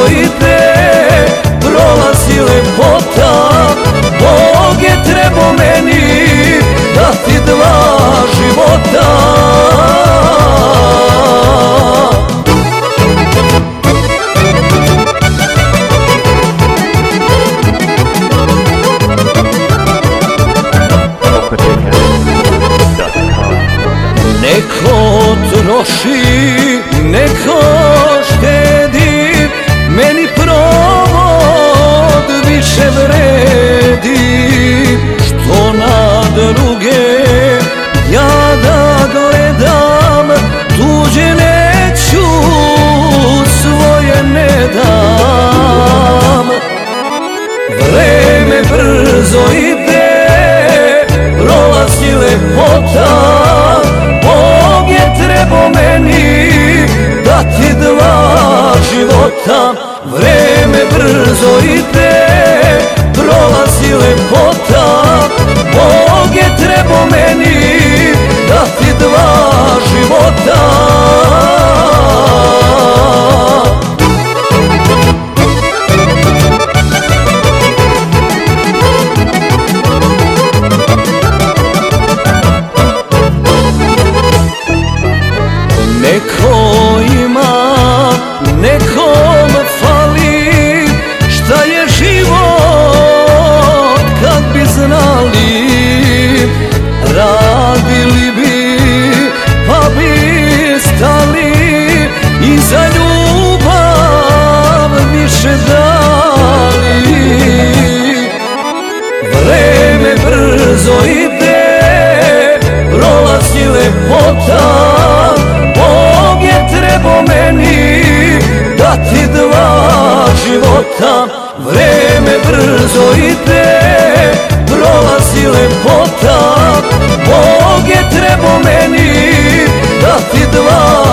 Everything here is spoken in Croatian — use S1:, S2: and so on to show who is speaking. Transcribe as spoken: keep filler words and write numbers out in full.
S1: brzo ide, prolazi lepota. Bog je trebao meni dati dva života. Neko troši, neko štedi, meni provod više vredi. Što na druge ja da gledam, tuđe neću, svoje ne dam. Vreme brzo ide, prolazi lepota. Bog je trebao meni dati dva života. Vreme brzo ide, prolazi lepota. Bog je trebao meni dati dva života. Neko ima, nekom fali, šta je život kad bi znali. Radili bi pa bi stali i za ljubav više dali. Vreme brzo ide, prolazi lepota. Bog je trebao meni dati dva života. Vreme brzo ide, prolazi lepota. Bog je trebao meni dati dva